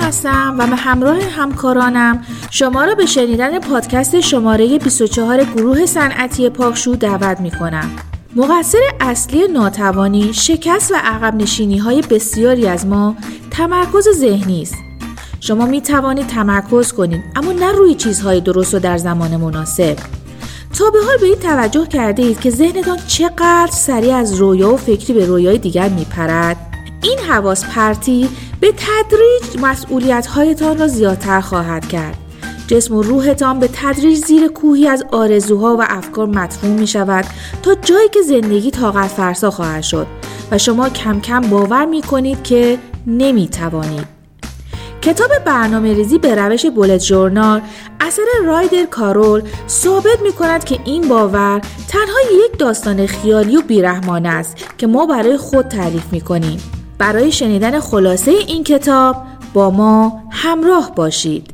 هستم و به همراه همکارانم شما را به شنیدن پادکست شماره 24 گروه صنعتی پاکشو دعوت می‌کنم. مقصر اصلی ناتوانی، شکست و عقب نشینی‌های بسیاری از ما تمرکز ذهنی است. شما می‌توانید تمرکز کنید، اما نه روی چیزهای درست و در زمان مناسب. تا به حال به این توجه کرده اید که ذهنتان چقدر سریع از رویا و فکری به رویای دیگر میپرد؟ این حواس پرتی به تدریج مسئولیت‌هایتان را زیادتر خواهد کرد. جسم و روحتان به تدریج زیر کوهی از آرزوها و افکار مدفون می شود تا جایی که زندگی طاقت فرسا خواهد شد و شما کم کم باور می کنید که نمی توانید. کتاب برنامه‌ریزی به روش بولت ژورنال اثر رایدر کارول ثابت می کند که این باور تنها یک داستان خیالی و بیرحمانه است که ما برای خود تعریف می کنیم. برای شنیدن خلاصه این کتاب با ما همراه باشید.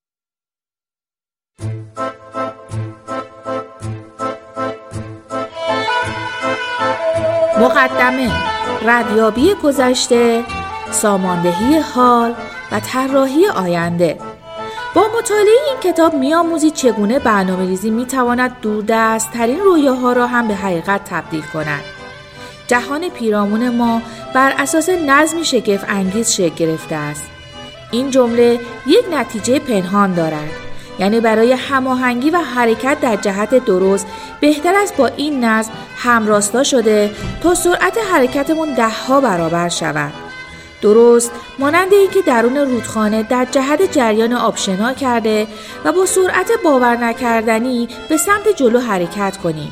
مقدمه: ردیابی گذشته، ساماندهی حال و طراحی آینده. با مطالعه این کتاب می‌آموزید چگونه برنامه‌ریزی می‌تواند دوردست‌ترین رویاها را هم به حقیقت تبدیل کند. جهان پیرامون ما بر اساس نظمی شگفت انگیز شکل گرفته است. این جمله یک نتیجه پنهان دارد، یعنی برای هماهنگی و حرکت در جهت درست بهتر است با این نظم همراستا شده تا سرعت حرکتمون 10 برابر شود. درست مانند اینکه درون رودخانه در جهت جریان آب شنا کرده و با سرعت باور نکردنی به سمت جلو حرکت کنیم.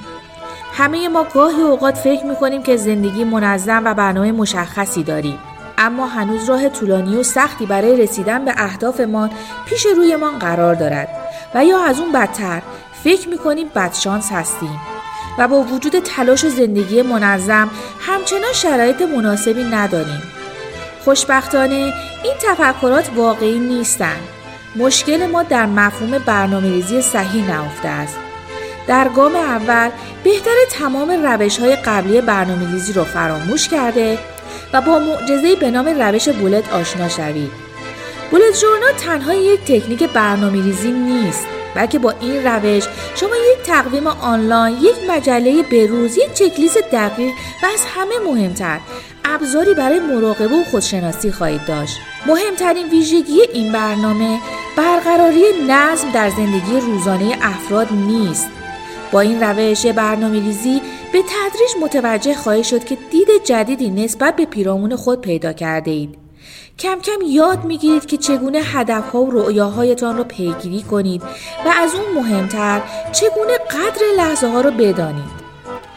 همه ما گاهی اوقات فکر می‌کنیم که زندگی منظم و برنامه مشخصی داریم، اما هنوز راه طولانی و سختی برای رسیدن به اهدافمان پیش رویمان قرار دارد و یا از اون بدتر فکر می‌کنیم بدشانس هستیم و با وجود تلاش و زندگی منظم همچنان شرایط مناسبی نداریم. خوشبختانه این تفکرات واقعی نیستند. مشکل ما در مفهوم برنامه‌ریزی صحیح نهفته است. در گام اول بهتره تمام روش‌های قبلی برنامه‌ریزی رو فراموش کرده و با معجزه‌ای به نام روش بولت آشنا شوید. بولت ژورنال تنها یک تکنیک برنامه‌ریزی نیست، بلکه با این روش شما یک تقویم آنلاین، یک مجله بروز، یک چکلیست دقیق و از همه مهمتر ابزاری برای مراقبه و خودشناسی خواهید داشت. مهمترین ویژگی این برنامه برقراری نظم در زندگی روزانه افراد نیست. با این روش برنامه‌ریزی به تدریج متوجه خواهید شد که دید جدیدی نسبت به پیرامون خود پیدا کرده اید. کم کم یاد میگیرید که چگونه هدفها و رؤیاهایتان را پیگیری کنید و از اون مهمتر چگونه قدر لحظه ها را بدانید.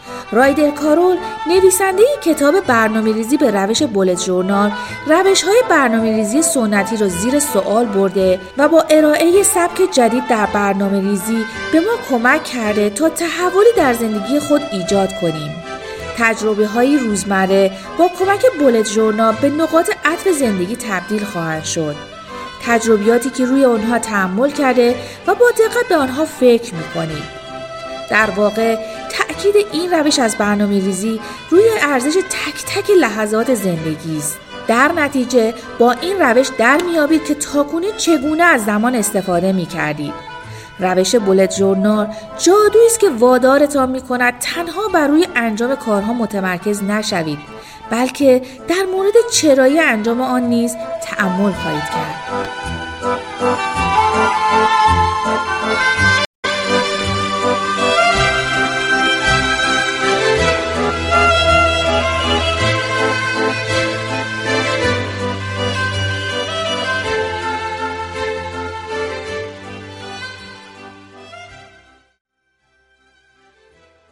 رایدر کارول نویسنده کتاب برنامه‌ریزی به روش بولت ژورنال روش‌های برنامه‌ریزی سنتی را زیر سوال برده و با ارائه سبک جدید در برنامه‌ریزی به ما کمک کرده تا تحولی در زندگی خود ایجاد کنیم. تجربه‌های روزمره با کمک بولت ژورنال به نقاط عطف زندگی تبدیل خواهند شد. تجربیاتی که روی آنها تأمل کرده و با دقت به آنها فکر می‌کنید. در واقع تأکید این روش از برنامه‌ریزی روی ارزش تک تک لحظات زندگی است. در نتیجه با این روش در میابید که تاکنون چگونه از زمان استفاده می‌کردید. روش بولت ژورنال جادویی است که وادارتان می‌کند تنها بر روی انجام کارها متمرکز نشوید، بلکه در مورد چرایی انجام آن نیز تأمل خواهید کرد.